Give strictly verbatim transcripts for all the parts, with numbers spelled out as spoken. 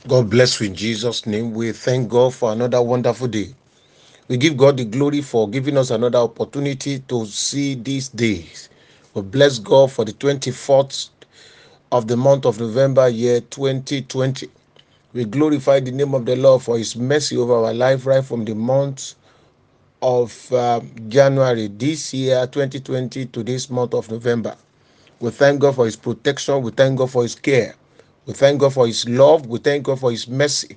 God bless you in Jesus' name. We thank God for another wonderful day. We give God the glory for giving us another opportunity to see these days. We bless God for the twenty-fourth of the month of November, year twenty twenty. We glorify the name of the Lord for his mercy over our life right from the month of uh, January this year, twenty twenty, to this month of November. We thank God for his protection. We thank God for his care. We thank God for his love. We thank God for his mercy.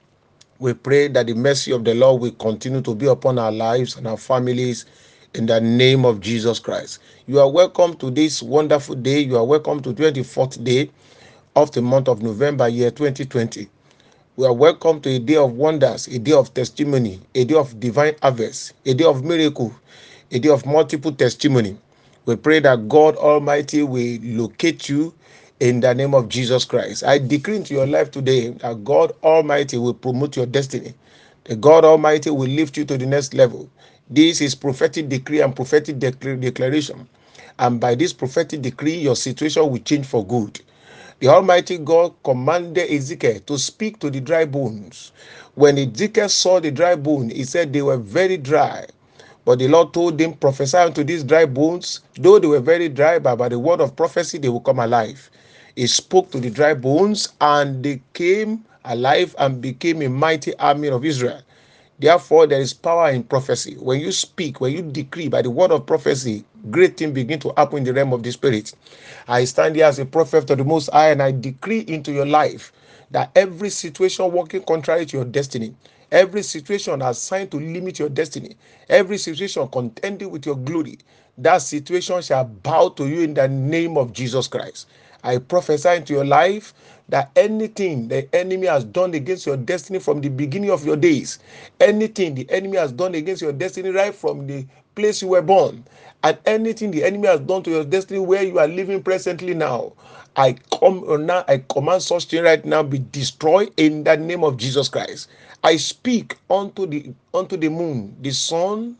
We pray that the mercy of the Lord will continue to be upon our lives and our families in the name of Jesus Christ. You are welcome to this wonderful day. You are welcome to twenty-fourth day of the month of November, year twenty twenty. We are welcome to a day of wonders, a day of testimony, a day of divine harvest, a day of miracle, a day of multiple testimony. We pray that God Almighty will locate you in the name of Jesus Christ. I decree into your life today that God Almighty will promote your destiny. The God Almighty will lift you to the next level. This is prophetic decree and prophetic declaration. And by this prophetic decree, your situation will change for good. The Almighty God commanded Ezekiel to speak to the dry bones. When Ezekiel saw the dry bone, he said they were very dry. But the Lord told him, prophesy unto these dry bones, though they were very dry, but by the word of prophecy they will come alive. He spoke to the dry bones, and they came alive and became a mighty army of Israel. Therefore, there is power in prophecy. When you speak, when you decree by the word of prophecy, great things begin to happen in the realm of the spirit. I stand here as a prophet of the Most High, and I decree into your life that every situation working contrary to your destiny, every situation assigned to limit your destiny, every situation contending with your glory, that situation shall bow to you in the name of Jesus Christ. I prophesy into your life that anything the enemy has done against your destiny from the beginning of your days, anything the enemy has done against your destiny right from the place you were born, and anything the enemy has done to your destiny where you are living presently now, I come now, I command such thing right now be destroyed in the name of Jesus Christ. I speak unto the unto the moon, the sun,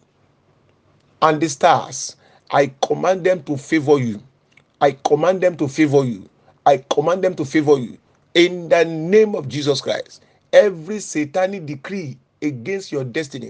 and the stars. I command them to favor you. I command them to favor you. I command them to favor you. In the name of Jesus Christ. Every satanic decree against your destiny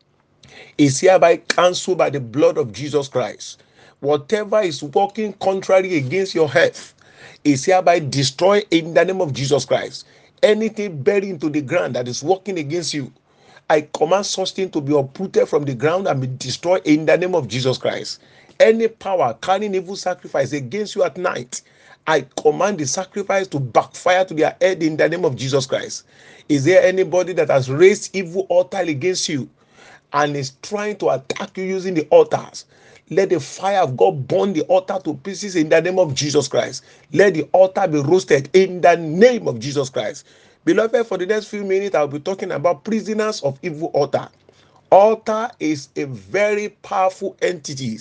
is hereby cancelled by the blood of Jesus Christ. Whatever is working contrary against your health is hereby destroyed in the name of Jesus Christ. Anything buried into the ground that is working against you, I command such thing to be uprooted from the ground and be destroyed in the name of Jesus Christ. Any power carrying evil sacrifice against you at night, I command the sacrifice to backfire to their head in the name of Jesus Christ. Is there anybody that has raised evil altar against you and is trying to attack you using the altars? Let the fire of God burn the altar to pieces in the name of Jesus Christ. Let the altar be roasted in the name of Jesus Christ. Beloved, for the next few minutes, I'll be talking about prisoners of evil altar. Altar is a very powerful entity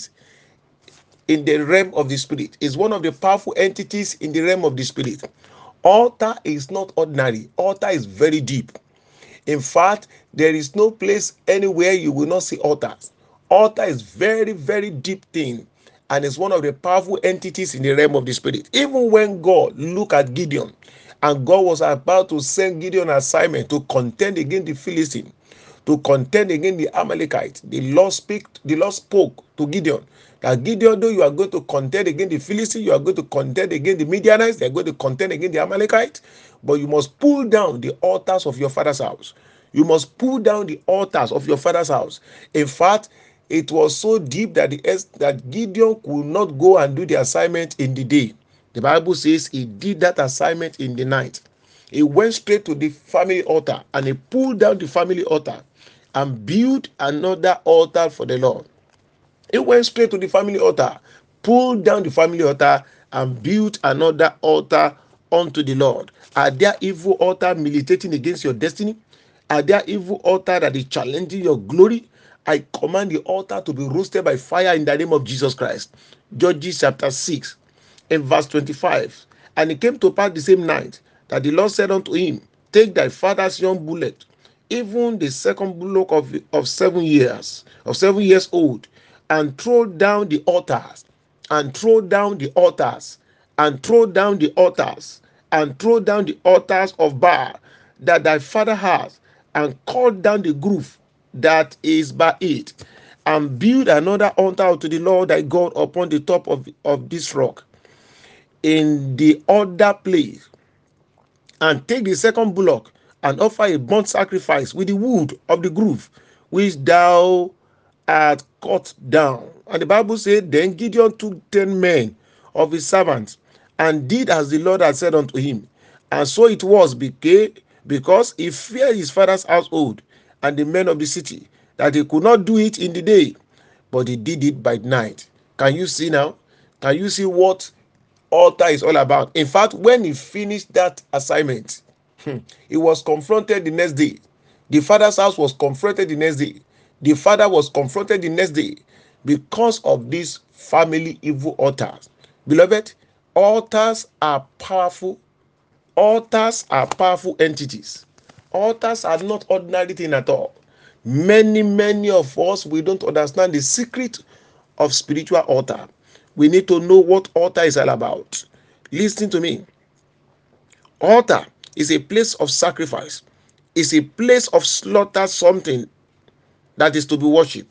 in the realm of the spirit. It's one of the powerful entities in the realm of the spirit. Altar is not ordinary. Altar is very deep. In fact, there is no place anywhere you will not see altars. Altar is very, very deep thing, and it's one of the powerful entities in the realm of the spirit. Even when God looked at Gideon, and God was about to send Gideon an assignment to contend against the Philistine, to contend against the Amalekite, the Lord speak, the Lord spoke to Gideon that Gideon, though you are going to contend against the Philistines, you are going to contend against the Midianites, they are going to contend against the Amalekite, but you must pull down the altars of your father's house. You must pull down the altars of your father's house. In fact, it was so deep that the that Gideon could not go and do the assignment in the day. The Bible says he did that assignment in the night. He went straight to the family altar and he pulled down the family altar and built another altar for the Lord. He went straight to the family altar, pulled down the family altar, and built another altar unto the Lord. Are there evil altar militating against your destiny? Are there evil altar that is challenging your glory? I command the altar to be roasted by fire in the name of Jesus Christ. Judges chapter six in verse twenty-five. And it came to pass the same night that the Lord said unto him, take thy father's young bullock, even the second bullock of, of seven years, of seven years old, and throw down the altars, and throw down the altars, and throw down the altars, and throw down the altars of Baal. that thy father has, and cut down the grove that is by it, and build another altar unto the Lord thy God upon the top of, of this rock in the other place, and take the second bullock and offer a burnt sacrifice with the wood of the grove which thou art cut down. And the Bible said, then Gideon took ten men of his servants and did as the Lord had said unto him. And so it was because he feared his father's household and the men of the city, that he could not do it in the day, but he did it by night. Can you see now? Can you see what altar is all about? In fact, when he finished that assignment, he was confronted the next day. The father's house was confronted the next day. The father was confronted the next day because of these family evil altars. Beloved, altars are powerful. Altars are powerful entities. Altars are not ordinary thing at all. Many, many of us, we don't understand the secret of spiritual altar. We need to know what altar is all about. Listen to me. Altar is a place of sacrifice. It's a place of slaughter something that is to be worshipped.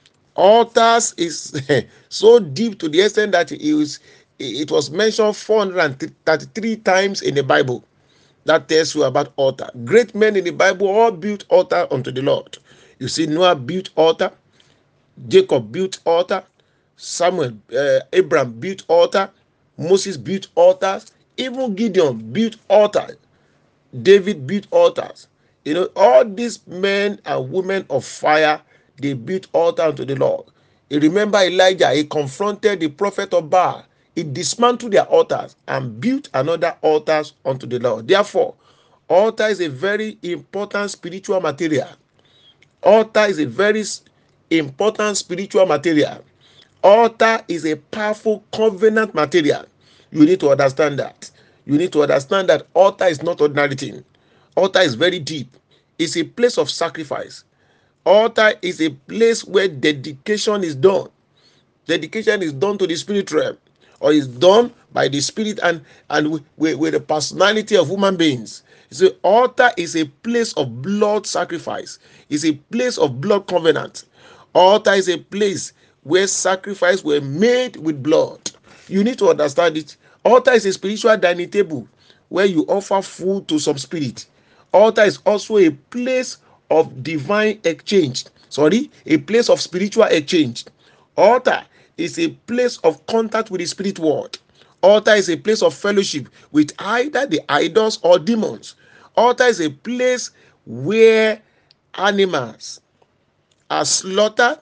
Altars is so deep to the extent that it was, it was mentioned four hundred thirty-three times in the Bible. That tells you about altar. Great men in the Bible all built altar unto the Lord. You see, Noah built altar, Jacob built altar, Samuel, uh, Abraham built altar, Moses built altars, even Gideon built altar, David built altars. You know, all these men and women of fire, they built altar unto the Lord. You remember Elijah, he confronted the prophet of Baal. He dismantled their altars and built another altars unto the Lord. Therefore, altar is a very important spiritual material. Altar is a very important spiritual material. Altar is a powerful covenant material. You need to understand that. You need to understand that altar is not ordinary thing. Altar is very deep. It's a place of sacrifice. Altar is a place where dedication is done. Dedication is done to the spirit realm, or is done by the spirit and and with, with, with the personality of human beings. So altar is a place of blood sacrifice. It's a place of blood covenant. Altar is a place where sacrifice were made with blood. You need to understand it. Altar is a spiritual dining table where you offer food to some spirit. Altar is also a place of divine exchange. Sorry, a place of spiritual exchange. Altar is a place of contact with the spirit world. Altar is a place of fellowship with either the idols or demons. Altar is a place where animals are slaughtered,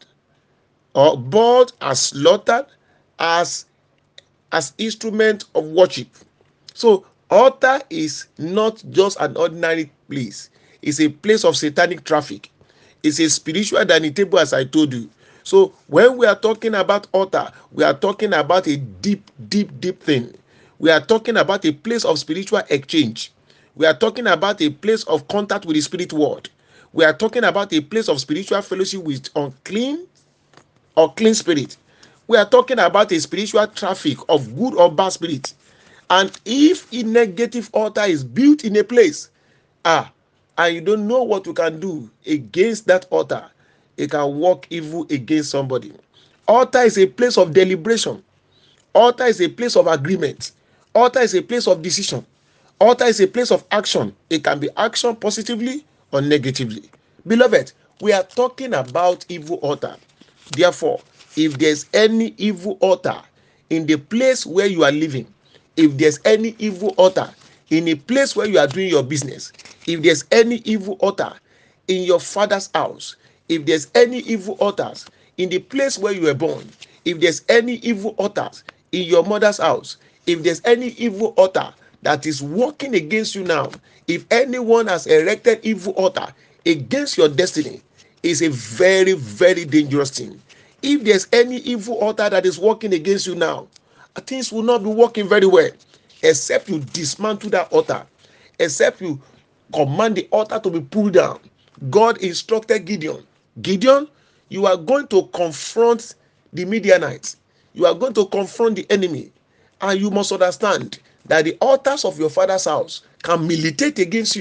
or birds are slaughtered as as instrument of worship. So altar is not just an ordinary place. It's a place of satanic traffic. It's a spiritual dining table, as I told you. So when we are talking about altar, we are talking about a deep, deep, deep thing. We are talking about a place of spiritual exchange. We are talking about a place of contact with the spirit world. We are talking about a place of spiritual fellowship with unclean or clean spirit. We are talking about a spiritual traffic of good or bad spirit. And if a negative altar is built in a place, ah, and you don't know what you can do against that altar, it can work evil against somebody. Altar is a place of deliberation. Altar is a place of agreement. Altar is a place of decision. Altar is a place of action. It can be action positively or negatively. Beloved, we are talking about evil altar. Therefore, if there's any evil altar in the place where you are living, if there's any evil altar in a place where you are doing your business, if there's any evil altar in your father's house, if there's any evil altars in the place where you were born, if there's any evil altars in your mother's house, if there's any evil altar that is working against you now, if anyone has erected evil altar against your destiny, it's a very, very dangerous thing. If there's any evil altar that is working against you now, things will not be working very well, except you dismantle that altar, except you command the altar to be pulled down. God instructed Gideon, Gideon, you are going to confront the Midianites. You are going to confront the enemy. And you must understand that the altars of your father's house can militate against you,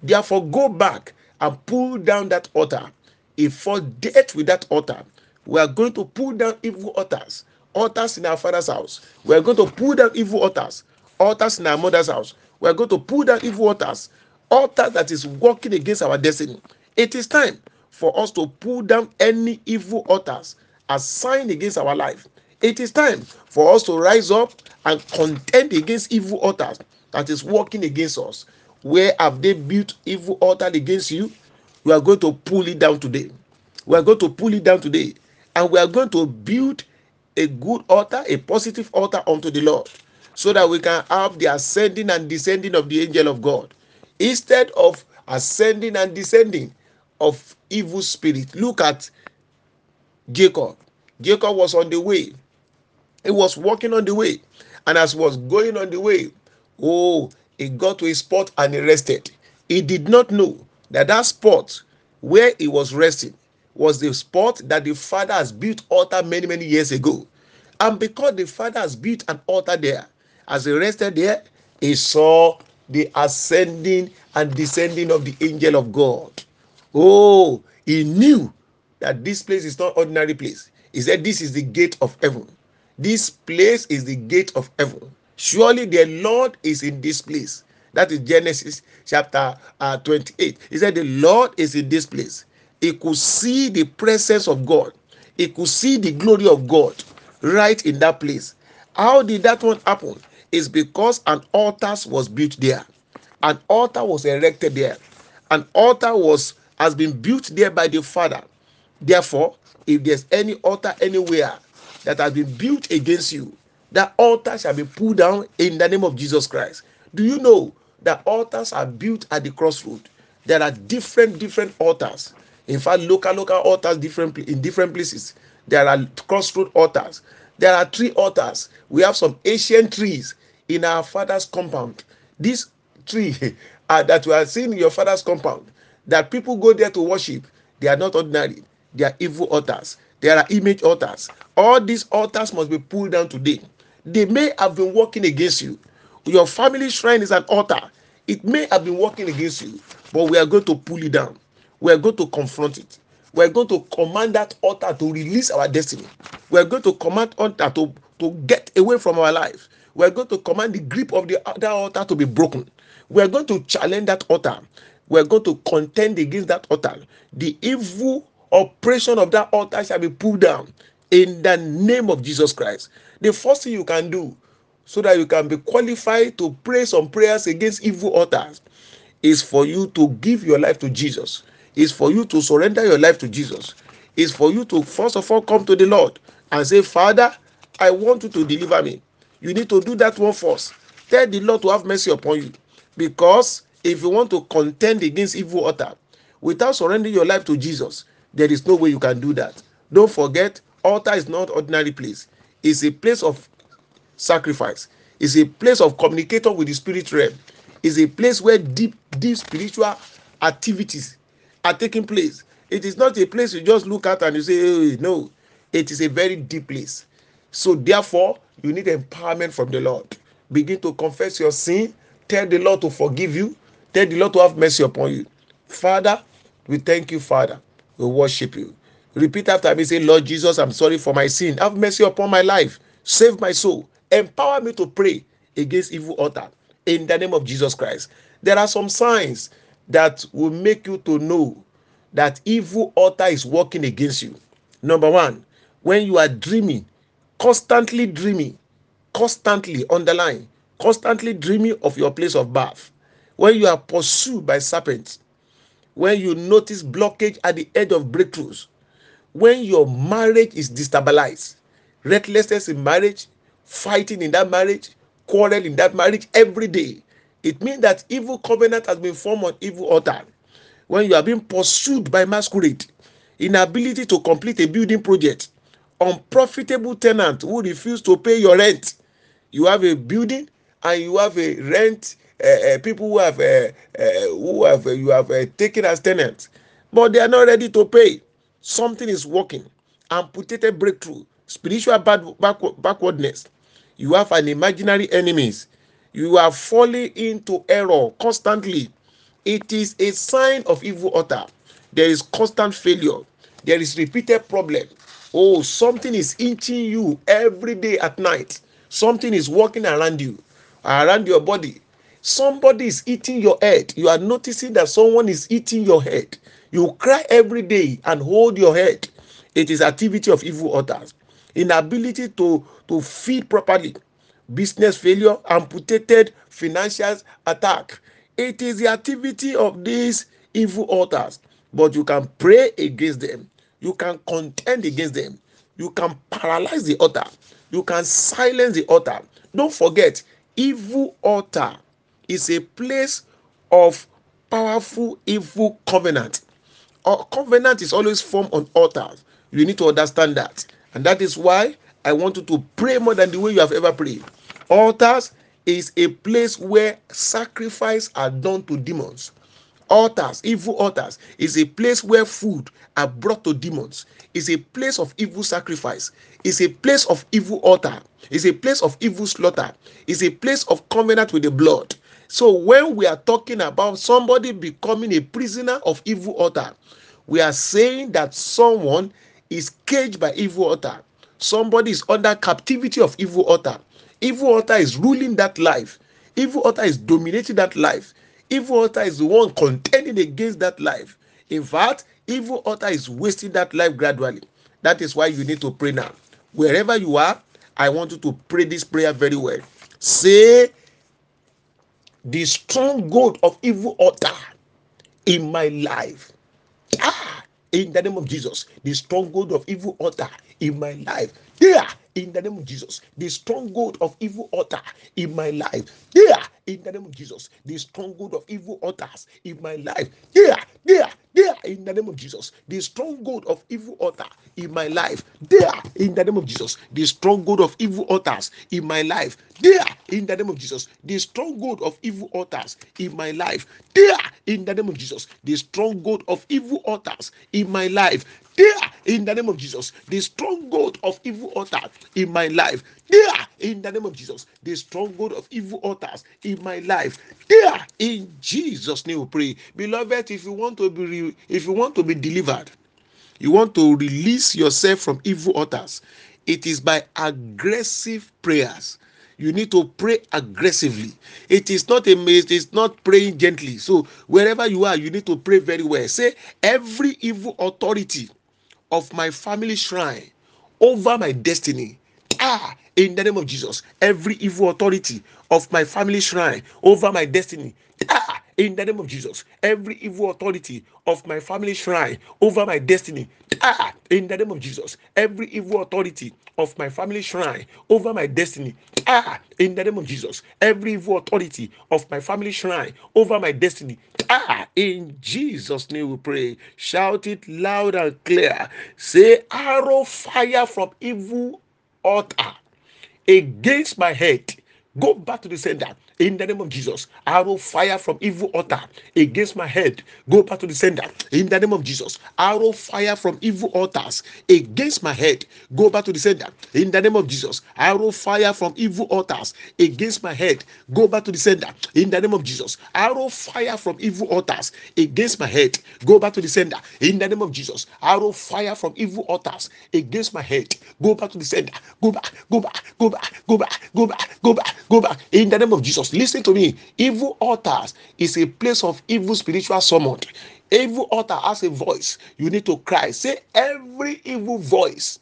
Therefore, go back and pull down that altar. If for death with that altar, we are going to pull down evil altars, altars in our father's house. We are going to pull down evil altars, altars in our mother's house. We are going to pull down evil altars, altars that is working against our destiny. It is time for us to pull down any evil altars assigned against our life. It is time for us to rise up and contend against evil altars that is working against us. Where have they built evil altar against you? We are going to pull it down today. We are going to pull it down today. And we are going to build a good altar, a positive altar unto the Lord, so that we can have the ascending and descending of the angel of God. Instead of ascending and descending of evil spirit. Look at Jacob. Jacob was on the way. He was walking on the way. And as he was going on the way, oh, he got to a spot and he rested. He did not know that that spot where he was resting was the spot that the father has built altar many, many years ago. And because the father has built an altar there, as he rested there, he saw the ascending and descending of the angel of God. Oh, he knew that this place is not ordinary place. He said, this is the gate of heaven. This place is the gate of heaven. Surely the Lord is in this place. That is Genesis chapter uh, twenty-eight. He said, the Lord is in this place. He could see the presence of God. He could see the glory of God right in that place. How did that one happen? It's because an altar was built there. An altar was erected there. An altar was has been built there by the Father. Therefore, if there's any altar anywhere that has been built against you, that altar shall be pulled down in the name of Jesus Christ. Do you know that altars are built at the crossroad? There are different, different altars. In fact, local, local altars different in different places. There are crossroad altars. There are tree altars. We have some ancient trees in our father's compound. This tree uh, that we are seeing in your father's compound, that people go there to worship, they are not ordinary. They are evil altars. There are image altars. All these altars must be pulled down today. They may have been working against you. Your family shrine is an altar. It may have been working against you, but we are going to pull it down. We are going to confront it. We are going to command that altar to release our destiny. We are going to command altar to, to get away from our lives. We are going to command the grip of the other altar to be broken. We are going to challenge that altar. We are going to contend against that altar. The evil operation of that altar shall be pulled down in the name of Jesus Christ. The first thing you can do so that you can be qualified to pray some prayers against evil altars is for you to give your life to Jesus. Is for you to surrender your life to Jesus. Is for you to first of all come to the Lord and say, Father, I want you to deliver me. You need to do that one first. Tell the Lord to have mercy upon you. Because if you want to contend against evil altar without surrendering your life to Jesus, there is no way you can do that. Don't forget, altar is not ordinary place. It's a place of sacrifice. It's a place of communicator with the spirit realm. It's a place where deep, deep spiritual activities are taking place. It is not a place you just look at and you say, hey, no. It is a very deep place. So therefore, you need empowerment from the Lord. Begin to confess your sin. Tell the Lord to forgive you. Tell the Lord to have mercy upon you. Father, we thank you, Father. We worship you. Repeat after me. Say, Lord Jesus, I'm sorry for my sin. Have mercy upon my life. Save my soul. Empower me to pray against evil altar in the name of Jesus Christ. There are some signs that will make you to know that evil altar is working against you. Number one, when you are dreaming, constantly dreaming, constantly underline, constantly dreaming of your place of birth. When you are pursued by serpents, when you notice blockage at the edge of breakthroughs, when your marriage is destabilized, recklessness in marriage, fighting in that marriage, quarrel in that marriage every day, it means that evil covenant has been formed on evil altar. When you are being pursued by masquerade, inability to complete a building project, unprofitable tenant who refuse to pay your rent. You have a building and you have a rent, uh, uh, people who have uh, uh, who have uh, you have uh, taken as tenants, but they are not ready to pay. Something is working. Amputated breakthrough, spiritual bad, backward, backwardness. You have an imaginary enemies. You are falling into error constantly. It is a sign of evil altar. There is constant failure. There is repeated problem. Oh, something is inching you every day at night. Something is walking around you, around your body. Somebody is eating your head. You are noticing that someone is eating your head. You cry every day and hold your head. It is activity of evil altars. Inability to, to feed properly, business failure, amputated financial attack. It is the activity of these evil altars, but you can pray against them. You can contend against them. You can paralyze the altar. You can silence the altar. Don't forget, evil altar is a place of powerful evil covenant. A covenant is always formed on altars. You need to understand that. And that is why I want you to pray more than the way you have ever prayed. Altars is a place where sacrifice are done to demons. Altars, evil altars, is a place where food are brought to demons. Is a place of evil sacrifice. Is a place of evil altar. Is a place of evil slaughter. Is a place of covenant with the blood. So when we are talking about somebody becoming a prisoner of evil altar, we are saying that someone is caged by evil altar. Somebody is under captivity of evil altar. Evil altar is ruling that life. Evil altar is dominating that life. Evil altar is the one contending against that life. In fact, evil altar is wasting that life gradually. That is why you need to pray now. Wherever you are, I want you to pray this prayer very well. Say, the stronghold of evil altar in my life. Ah, in the name of Jesus, the stronghold of evil altar in my life. Yeah, in the name of Jesus, the stronghold of evil altar in my life. Yeah, in the name of Jesus, the stronghold of evil altars in my life. Yeah, yeah, yeah, in the name of Jesus, the stronghold of evil altar in my life. Yeah, in the name of Jesus, the stronghold of evil altars in my life. Yeah, in the name of Jesus, the stronghold of evil altars in my life. Yeah, in the name of Jesus, the stronghold of evil altars in my life. There, in the name of Jesus, the stronghold of evil altar in my life. There, in the name of Jesus, the stronghold of evil altars in my life. There, in Jesus' name we pray. Beloved, if you want to be if you want to be delivered, you want to release yourself from evil altars, it is by aggressive prayers. You need to pray aggressively. It is not a it is not praying gently. So wherever you are, you need to pray very well. Say, every evil authority of my family shrine over my destiny. Ah, in the name of Jesus, every evil authority of my family shrine over my destiny. Ah, in the name of Jesus, every evil authority of my family shrine over my destiny. Ah, in the name of Jesus, every evil authority of my family shrine over my destiny. Ah, in the name of Jesus, every evil authority of my family shrine over my destiny. Ah, in Jesus' name we pray. Shout it loud and clear. Say, arrow fire from evil altar against my head, go back to the sender in the name of Jesus. Arrow fire from evil altar against my head, go back to the sender in the name of Jesus. Arrow fire from evil altars against my head, go back to the sender in the name of Jesus. Arrow fire from evil altars against my head, go back to the sender in the name of Jesus. Arrow fire from evil altars against my head, go back to the sender in the name of Jesus. Arrow fire from evil altars against my head, go back to the sender. Go back, go back, go back, go back, go back, go back, go back. In the name of Jesus, listen to me. Evil altars is a place of evil spiritual summon. Evil altar has a voice. You need to cry. Say, every evil voice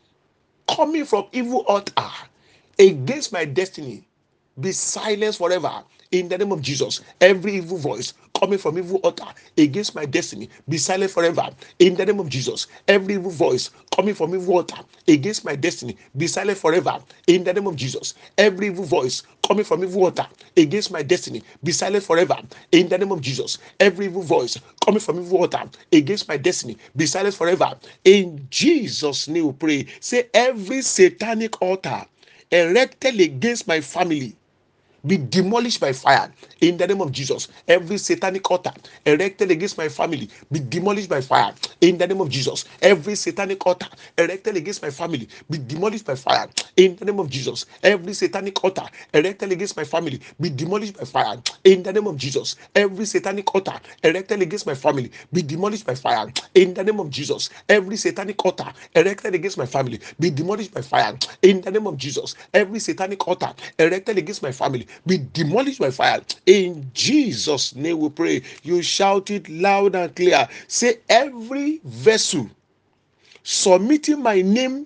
coming from evil altar against my destiny, be silenced forever in the name of Jesus. Every evil voice coming from evil altar against my destiny, be silent forever in the name of Jesus. Every evil voice coming from evil altar against my destiny, be silent forever in the name of Jesus. Every evil voice coming from evil altar against my destiny, be silent forever in the name of Jesus. Every evil voice coming from evil altar against my destiny, be silent forever in Jesus' name we pray. Say, every satanic altar erected against my family, be demolished by fire in the name of Jesus. Every satanic altar erected against my family be demolished by fire in the name of Jesus. Every satanic altar erected against my family be demolished by fire in the name of Jesus. Every satanic altar erected against my family be demolished by fire in the name of Jesus. Every satanic altar erected against my family be demolished by fire in the name of Jesus. Every satanic altar erected against my family be demolished by fire in the name of Jesus. Every satanic altar erected against my family be demolished by fire in Jesus' name we pray. You shout it loud and clear. Say, every vessel submitting my name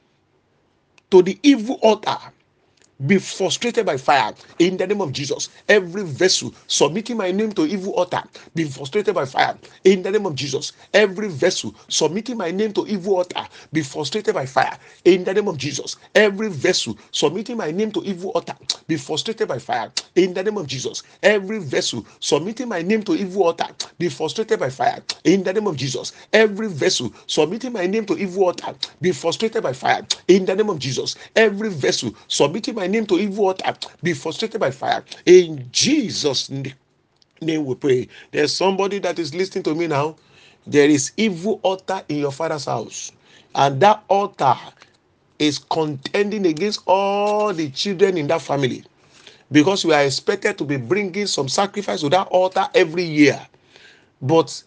to the evil altar be frustrated by fire in the name of Jesus. Every vessel submitting my name to evil altar be frustrated by fire in the name of Jesus. Every vessel submitting my name to evil altar be frustrated by fire in the name of Jesus. Every vessel submitting my name to evil altar be frustrated by fire in the name of Jesus. Every vessel submitting my name to evil altar be frustrated by fire in the name of Jesus. Every vessel submitting my name to evil altar be frustrated by fire in the name of Jesus. Every vessel submitting my name to evil altar be frustrated by fire in Jesus' name we pray. There's somebody that is listening to me now. There is evil altar in your father's house, and that altar is contending against all the children in that family, because we are expected to be bringing some sacrifice to that altar every year, but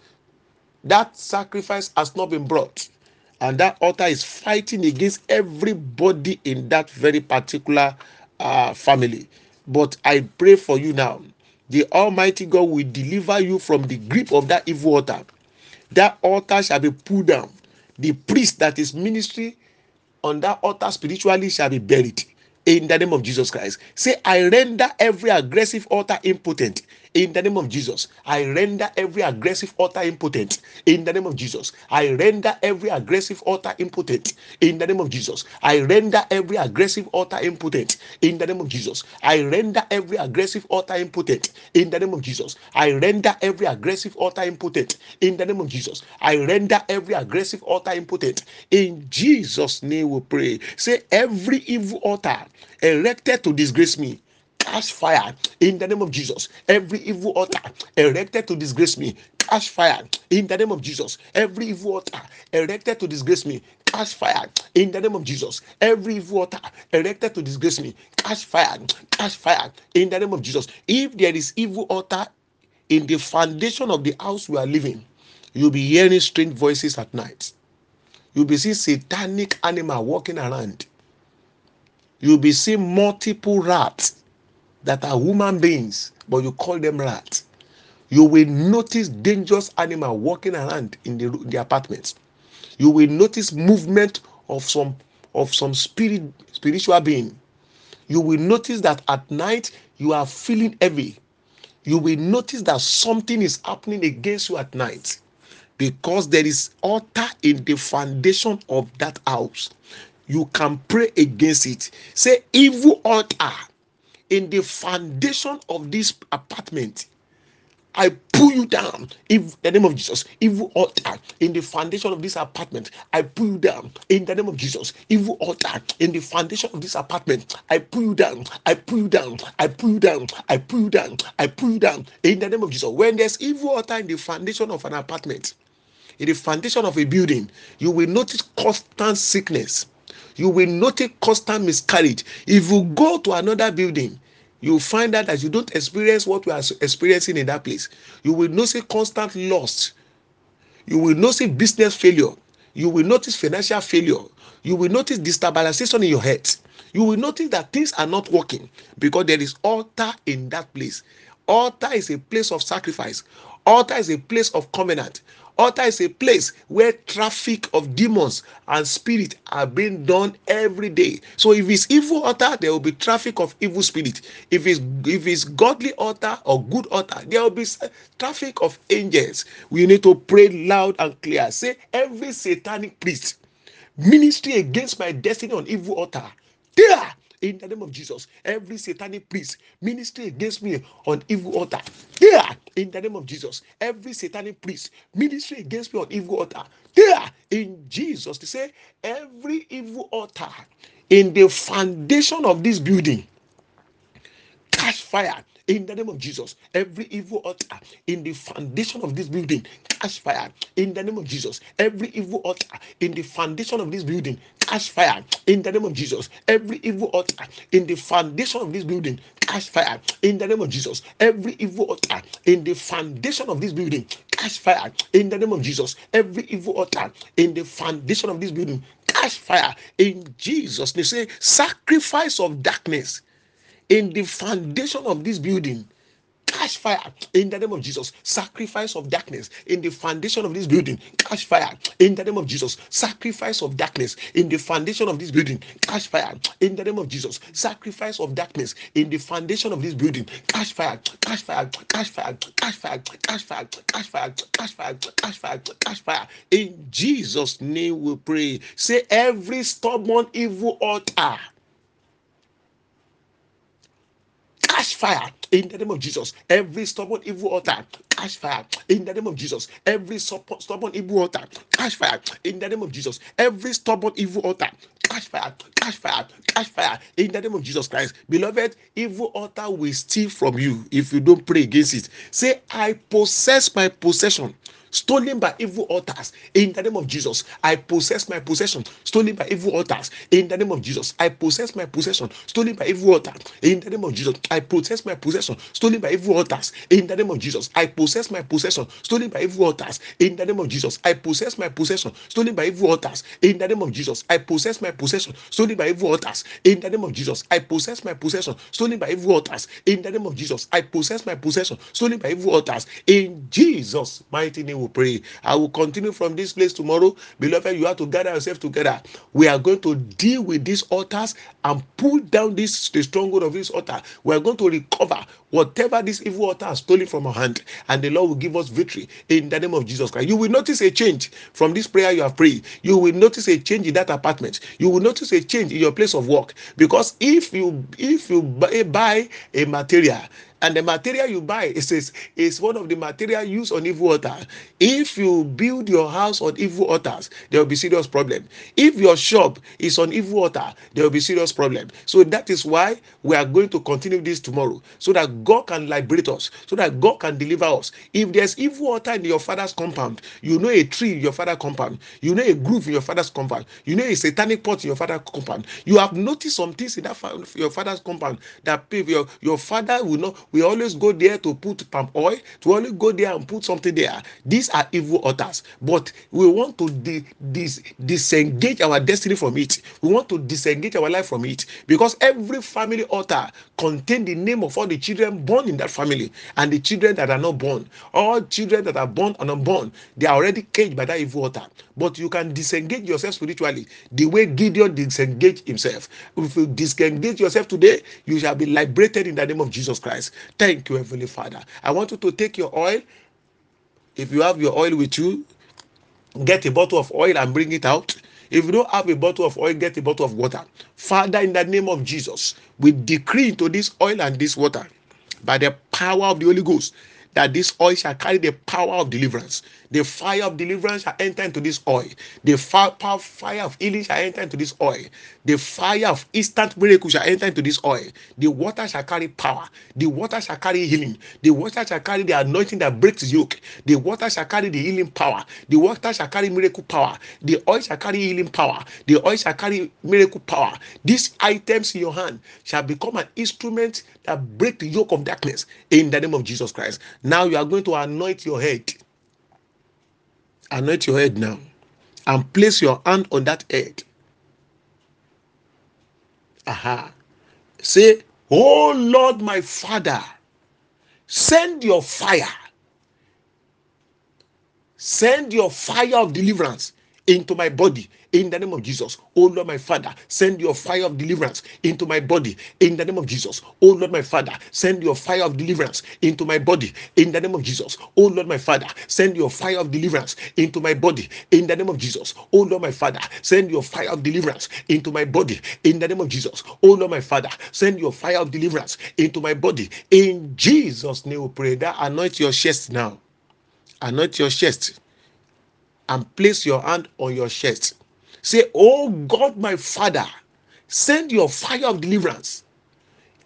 that sacrifice has not been brought, and that altar is fighting against everybody in that very particular uh, family. But I pray for you now, the Almighty God will deliver you from the grip of that evil altar. That altar shall be pulled down. The priest that is ministry on that altar spiritually shall be buried in the name of Jesus Christ. Say, I render every aggressive altar impotent in the name of Jesus. I render every aggressive altar impotent in the name of Jesus. I render every aggressive altar impotent in the name of Jesus. I render every aggressive altar impotent in the name of Jesus. I render every aggressive altar impotent in the name of Jesus. I render every aggressive altar impotent in the name of Jesus. I render every aggressive altar impotent in Jesus' name we pray. Say, every evil altar erected to disgrace me, catch fire in the name of Jesus. Every evil altar erected to disgrace me, catch fire in the name of Jesus. Every evil altar erected to disgrace me, catch fire in the name of Jesus. Every evil altar erected to disgrace me, catch fire, catch fire in the name of Jesus. If there is evil altar in the foundation of the house we are living, you'll be hearing strange voices at night. You'll be seeing satanic animal walking around. You'll be seeing multiple rats that are human beings, but you call them rats. You will notice dangerous animal walking around in the, in the apartments. You will notice movement of some of some spirit spiritual being. You will notice that at night you are feeling heavy. You will notice that something is happening against you at night, because there is altar in the foundation of that house. You can pray against it. Say, evil altar in the foundation of this apartment, I pull you down in the name of Jesus. Evil altar in the foundation of this apartment, I pull you down in the name of Jesus. Evil altar in the foundation of this apartment, I pull you down. I pull you down. I pull you down. I pull you down. I pull you down in the name of Jesus. When there's evil altar in the foundation of an apartment, in the foundation of a building, you will notice constant sickness. You will notice constant miscarriage. If you go to another building, you will find out that you don't experience what we are experiencing in that place. You will notice constant loss. You will notice business failure. You will notice financial failure. You will notice destabilization in your head. You will notice that things are not working, because there is altar in that place. Altar is a place of sacrifice. Altar is a place of covenant. Altar is a place where traffic of demons and spirit are being done every day. So if it's evil altar, there will be traffic of evil spirit. If it's if it's godly altar or good altar, there will be traffic of angels. We need to pray loud and clear. Say, every satanic priest ministry against my destiny on evil altar, there in the name of Jesus. Every satanic priest ministry against me on evil altar, there in the name of Jesus. Every satanic priest ministry against me on evil altar, there in Jesus. They say, every evil altar in the foundation of this building, catch fire in the name of Jesus. Every evil altar in the foundation of this building, catch fire in the name of Jesus. Every evil altar in the foundation of this building, catch fire in the name of Jesus. Every evil altar in the foundation of this building, catch fire in the name of Jesus. Every evil altar in the foundation of this building, catch fire in the name of Jesus. Every evil altar in the foundation of this building, catch fire in Jesus. They say sacrifice of darkness in the foundation of this building, catch fire in the name of Jesus. Sacrifice of darkness in the foundation of this building, catch fire in the name of Jesus. Sacrifice of darkness in the foundation of this building, catch fire in the name of Jesus. Sacrifice of darkness in the foundation of this building, catch fire, catch fire, catch fire, catch fire, catch fire, catch fire, catch fire, catch fire, catch fire. In Jesus' name we pray. Say every stubborn evil altar, catch fire in the name of Jesus. Every stubborn evil altar, catch fire in the name of Jesus. Every stubborn evil altar, catch fire in the name of Jesus. Every stubborn evil altar, catch fire, catch fire, catch fire in the name of Jesus Christ. Beloved, evil altar will steal from you if you don't pray against it. Say, I possess my possession stolen by evil altars in the name of Jesus. I possess my possession stolen by evil altars in the name of Jesus. I possess my possession stolen by evil altars in the name of Jesus. I possess my possession stolen by evil altars in the name of Jesus. I possess my possession stolen by evil altars in the name of Jesus. I possess my possession stolen by evil altars in the name of Jesus. I possess my possession stolen by evil altars in the name of Jesus. I possess my possession stolen by evil altars in the name of Jesus. I possess my possession stolen by evil altars in Jesus' mighty name. We pray. I will continue from this place tomorrow. Beloved, you have to gather yourself together. We are going to deal with these altars and pull down this the stronghold of this altar. We are going to recover whatever this evil altar has stolen from our hand, and the Lord will give us victory in the name of Jesus Christ. You will notice a change from this prayer you have prayed. You will notice a change in that apartment. You will notice a change in your place of work, because if you if you buy a material, and the material you buy is, is, is one of the material used on evil altar. If you build your house on evil altars, there will be serious problem. If your shop is on evil altar, there will be serious problem. So that is why we are going to continue this tomorrow, so that God can liberate us, so that God can deliver us. If there's evil altar in your father's compound, you know a tree in your father's compound, you know a groove in your father's compound, you know a satanic pot in your father's compound, you have noticed some things in that fa- your father's compound that your, your father will not. We always go there to put palm oil, to always go there and put something there. These are evil altars, but we want to de- dis- disengage our destiny from it. We want to disengage our life from it, because every family altar contains the name of all the children born in that family and the children that are not born. All children that are born and unborn, they are already caged by that evil altar. But you can disengage yourself spiritually the way Gideon disengaged himself. If you disengage yourself today, you shall be liberated in the name of Jesus Christ. Thank you, Heavenly Father. I want you to take your oil. If you have your oil with you, get a bottle of oil and bring it out. If you don't have a bottle of oil, get a bottle of water. Father, in the name of Jesus, we decree into this oil and this water, by the power of the Holy Ghost, that this oil shall carry the power of deliverance. The fire of deliverance shall enter into this oil. The fire, fire of healing shall enter into this oil. The fire of instant miracle shall enter into this oil. The water shall carry power. The water shall carry healing. The water shall carry the anointing that breaks yoke. The water shall carry the healing power. The water shall carry miracle power. The oil shall carry healing power. The oil shall carry miracle power. These items in your hand shall become an instrument that break the yoke of darkness in the name of Jesus Christ. Now you are going to anoint your head. Anoint your head now and place your hand on that head. Aha. Say, oh Lord, my Father, send your fire. Send your fire of deliverance into my body in the name of Jesus. Oh Lord, my Father, send your fire of deliverance into my body in the name of Jesus. Oh Lord, my Father, send your fire of deliverance into my body in the name of Jesus. Oh Lord, my Father, send your fire of deliverance into my body in the name of Jesus. Oh Lord, my Father, send your fire of deliverance into my body in the name of Jesus. Oh Lord, my Father, send your fire of deliverance into my body in Jesus' name. We pray. That anoint your chest now. Anoint your chest and place your hand on your chest. Say, oh God, my Father, send your fire of deliverance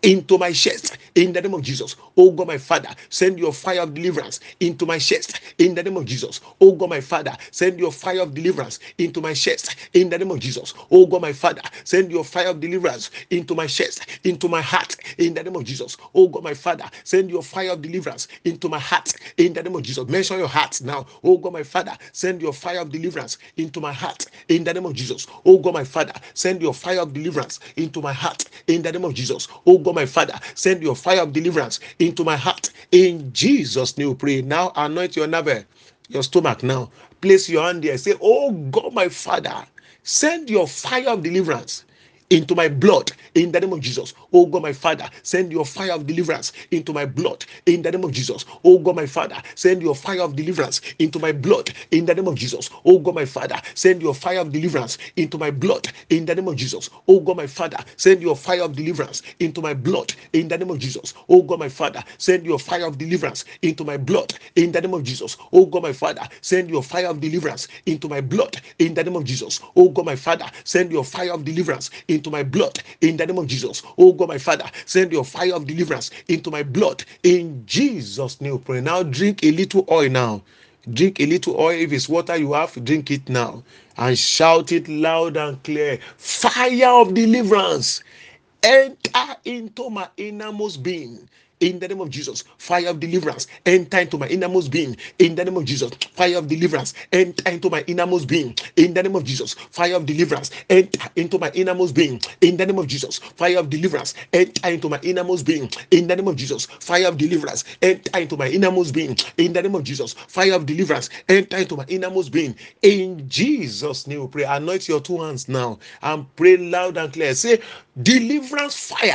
into my chest in the name of Jesus. Oh God, my Father, send your fire of deliverance into my chest in the name of Jesus. Oh God, my Father, send your fire of deliverance into my chest in the name of Jesus. Oh God, my Father, send your fire of deliverance into my chest, into my heart in the name of Jesus. Oh God, my Father, send your fire of deliverance into my heart in the name of Jesus. Mention your heart now. Oh God, my Father, send your fire of deliverance into my heart in the name of Jesus. Oh God, my Father, send your fire of deliverance into my heart in the name of Jesus. Oh God, my Father, send your fire of deliverance into my heart in Jesus' name. We pray. Now anoint your navel, your stomach. Now place your hand there. Say, oh God, my Father, send your fire of deliverance into my blood in the name of Jesus. Oh God, my Father, send your fire of deliverance into my blood in the name of Jesus. Oh God, my Father, send your fire of deliverance into my blood in the name of Jesus. Oh God, my Father, send your fire of deliverance into my blood in the name of Jesus. Oh God, my Father, send your fire of deliverance into my blood in the name of Jesus. Oh God, my Father, send your fire of deliverance into my blood in the name of Jesus. Oh God, my Father, send your fire of deliverance into my blood in the name of Jesus. Oh God, my Father, send your fire of deliverance into my blood in the name of Jesus. Oh God, my Father, send your fire of deliverance into my blood in Jesus' name. Pray. Now drink a little oil now. Drink a little oil. If it's water you have, drink it now and shout it loud and clear. Fire of deliverance, enter into my innermost being in the name of Jesus. Fire of deliverance, enter into my innermost being in the name of Jesus. Fire of deliverance, enter into my innermost being in the name of Jesus. Fire of deliverance, enter into my innermost being in the name of Jesus. Fire of deliverance, enter into my innermost being in the name of Jesus. Fire of deliverance, enter into my innermost being in the name of Jesus. Fire of deliverance, enter into my innermost being in Jesus' name. We pray. Anoint your two hands now and pray loud and clear. Say, deliverance fire,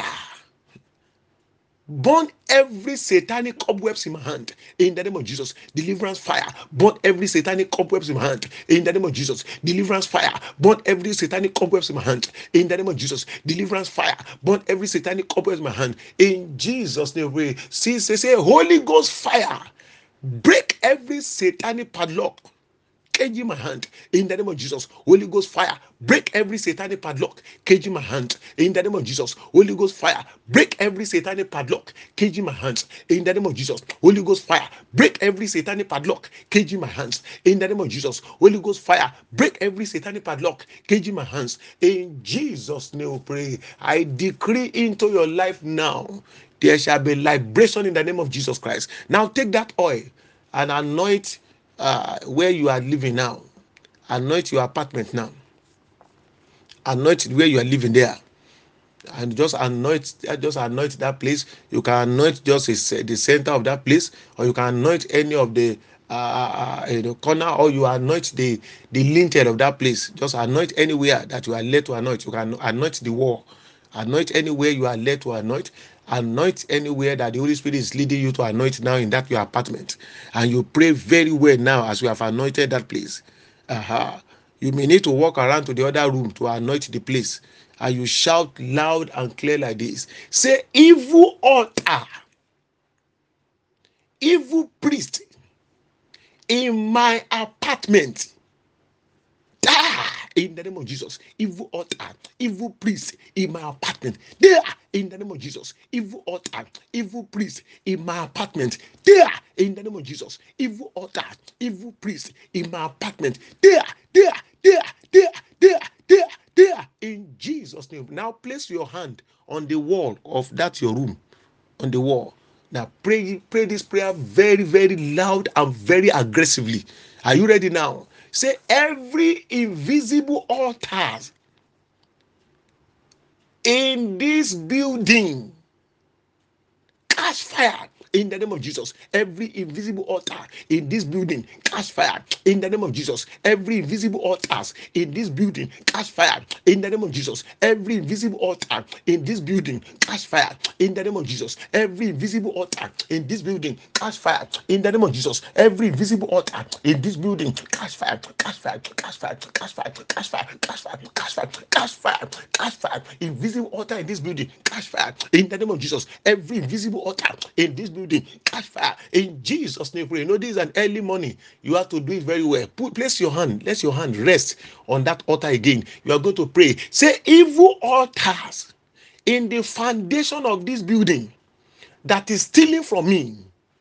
burn every satanic cobwebs in my hand in the name of Jesus. Deliverance fire, burn every satanic cobwebs in my hand in the name of Jesus. Deliverance fire, burn every satanic cobwebs in my hand in the name of Jesus. Deliverance fire, burn every satanic cobwebs in my hand in Jesus' name. We see, say, say, Holy Ghost fire, break every satanic padlock caging my hand in the name of Jesus. Holy Ghost fire, break every satanic padlock caging my hand in the name of Jesus. Holy Ghost fire, break every satanic padlock caging my hands in the name of Jesus. Holy Ghost fire, break every satanic padlock caging my hands in the name of Jesus. Holy Ghost fire, break every satanic padlock caging my hands in Jesus' name. We pray. I decree into your life now, there shall be liberation in the name of Jesus Christ. Now take that oil and anoint uh, where you are living now. Anoint your apartment now. Anoint where you are living there, and just anoint, just anoint that place. You can anoint just a, the center of that place, or you can anoint any of the uh, uh, you know, corner, or you anoint the the lintel of that place. Just anoint anywhere that you are led to anoint. You can anoint the wall. Anoint anywhere you are led to anoint. Anoint anywhere that the Holy Spirit is leading you to anoint now in that your apartment. And you pray very well now as you have anointed that place. Uh-huh. You may need to walk around to the other room to anoint the place. And you shout loud and clear like this. Say, evil altar, evil priest in my apartment, die in the name of Jesus. Evil altar, evil priest in my apartment, there in the name of Jesus. Evil altar, evil priest in my apartment, there in the name of Jesus. Evil altar, evil priest in my apartment, there, there, there, there, there, there, there in Jesus' name. Now place your hand on the wall of that your room, on the wall. Now pray, pray this prayer very, very loud and very aggressively. Are you ready now? Say, every invisible altar in this building, catch fire in the name of Jesus. Every invisible altar in this building, catch fire in the name of Jesus. Every invisible altars in this building, catch fire in the name of Jesus. Every invisible altar in this building, catch fire in the name of Jesus. Every invisible altar in this building, catch fire in the name of Jesus. Every invisible altar in this building, catch fire, catch fire, catch fire, catch fire, catch fire, catch fire, catch fire, catch fire, catch fire. Invisible altar in this building, catch fire in the name of Jesus. Every invisible altar in this building, catch fire in Jesus' name. Pray. You know, this is an early morning. You have to do it very well. Put, place your hand, let your hand rest on that altar again. You are going to pray. Say, evil altars in the foundation of this building that is stealing from me,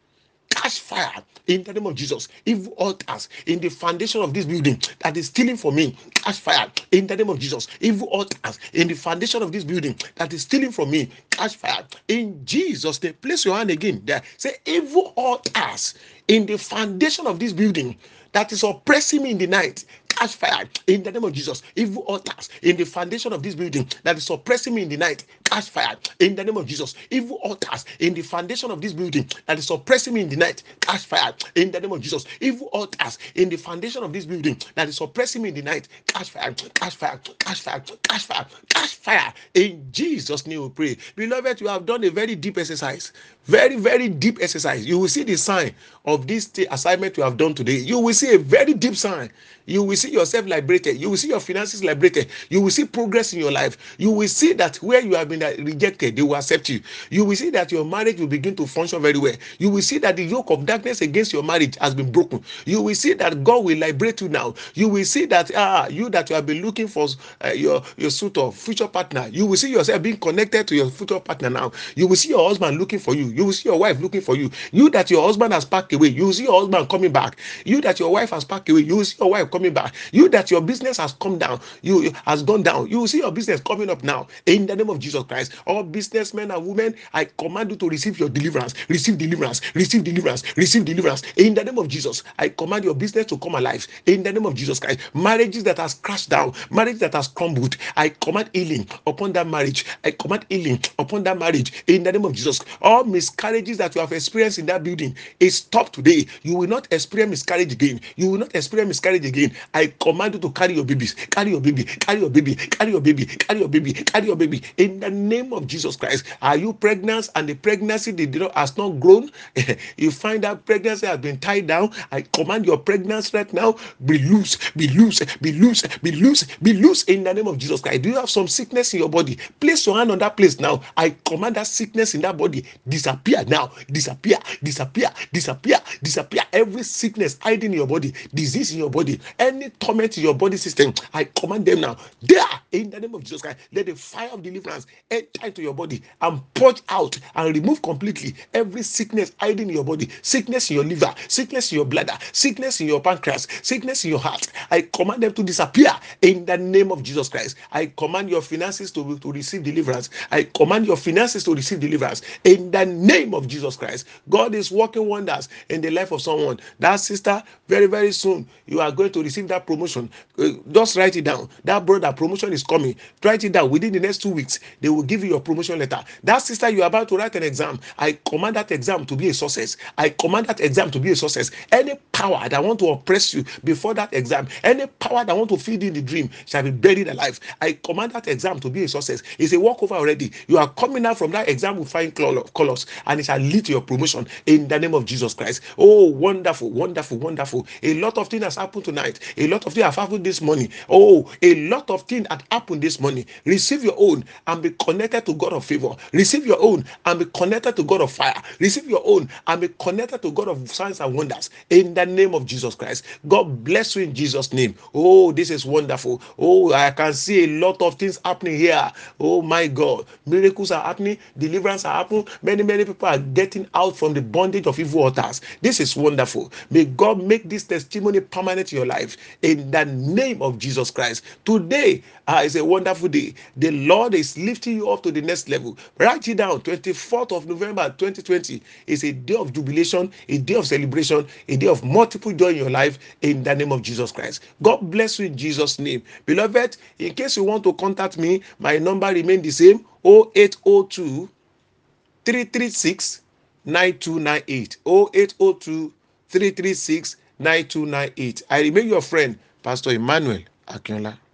catch fire in the name of Jesus. Evil altars in the foundation of this building that is stealing from me, catch fire in the name of Jesus. Evil altars in the foundation of this building that is stealing from me, catch fire in Jesus' name. Place your hand again there. Say, evil altars in the foundation of this building that is oppressing me in the night, catch fire in the name of Jesus. Evil altars in the foundation of this building that is suppressing me in the night, catch fire in the name of Jesus. Evil altars in the foundation of this building that is suppressing me in the night, catch fire in the name of Jesus. Evil altars in the foundation of this building that is suppressing me in the night, catch fire, catch fire, catch fire, catch fire, catch fire. In Jesus' name we pray. Beloved, you have done a very deep exercise. Very, very deep exercise. You will see the sign of this assignment you have done today. You will see a very deep sign. You will see yourself liberated. You will see your finances liberated. You will see progress in your life. You will see that where you have been rejected, they will accept you. You will see that your marriage will begin to function very well. You will see that the yoke of darkness against your marriage has been broken. You will see that God will liberate you now. You will see that ah, you that you have been looking for uh, your your suitor, future partner. You will see yourself being connected to your future partner now. You will see your husband looking for you. You will see your wife looking for you. You that your husband has packed away. You will see your husband coming back. You that your wife has packed away. You will see your wife coming back. You that your business has come down, you has gone down. You will see your business coming up now. In the name of Jesus Christ, all businessmen and women, I command you to receive your deliverance. Receive deliverance. Receive deliverance. Receive deliverance. In the name of Jesus, I command your business to come alive. In the name of Jesus Christ, marriages that has crashed down, marriage that has crumbled, I command healing upon that marriage. I command healing upon that marriage. In the name of Jesus, all miscarriages that you have experienced in that building is stopped today. You will not experience miscarriage again. You will not experience miscarriage again. I command you to carry your babies, carry your baby, carry your baby, carry your baby, carry your baby, carry your baby. In the name of Jesus Christ, are you pregnant and the pregnancy the did has not grown? You find that pregnancy has been tied down. I command your pregnancy right now, be loose, be loose, be loose, be loose, be loose in the name of Jesus Christ. Do you have some sickness in your body? Place your hand on that place now. I command that sickness in that body disappear now, disappear, disappear, disappear, disappear. Every sickness hiding in your body, disease in your body, any torment in your body system, I command them now. There, in the name of Jesus Christ, let the fire of deliverance enter into your body and purge out and remove completely every sickness hiding in your body, sickness in your liver, sickness in your bladder, sickness in your pancreas, sickness in your heart. I command them to disappear in the name of Jesus Christ. I command your finances to, to receive deliverance. I command your finances to receive deliverance in the name of Jesus Christ. God is working wonders in the life of someone. That sister, very, very soon, you are going to receive that promotion. Uh, just write it down. That brother, promotion is coming. Write it down. Within the next two weeks, they will give you your promotion letter. That sister, you are about to write an exam. I command that exam to be a success. I command that exam to be a success. Any power that want to oppress you before that exam, any power that want to feed you in the dream shall be buried alive. I command that exam to be a success. It's a walkover already. You are coming out from that exam with fine colors, and it shall lead to your promotion in the name of Jesus Christ. Oh, wonderful, wonderful, wonderful. A lot of things has happened tonight. A lot of things have happened this morning. Oh, a lot of things had happened this morning. Receive your own and be connected to God of favor. Receive your own and be connected to God of fire. Receive your own and be connected to God of signs and wonders in the name of Jesus Christ. God bless you in Jesus' name. Oh, this is wonderful. Oh, I can see a lot of things happening here. Oh my God, miracles are happening, deliverance are happening. Many, many people are getting out from the bondage of evil altars. This is wonderful. May God make this testimony permanent in your life in the name of Jesus Christ. Today uh, is a wonderful day. The Lord is lifting you up to the next level. Write it down. twenty-fourth of November twenty twenty is a day of jubilation, a day of celebration, a day of multiple joy in your life in the name of Jesus Christ. God bless you in Jesus' name. Beloved, in case you want to contact me, my number remains the same: oh eight oh two, three three six, nine two nine eight. oh eight oh two, three three six, nine two nine eight. I remain your friend, Pastor Emmanuel Akinola.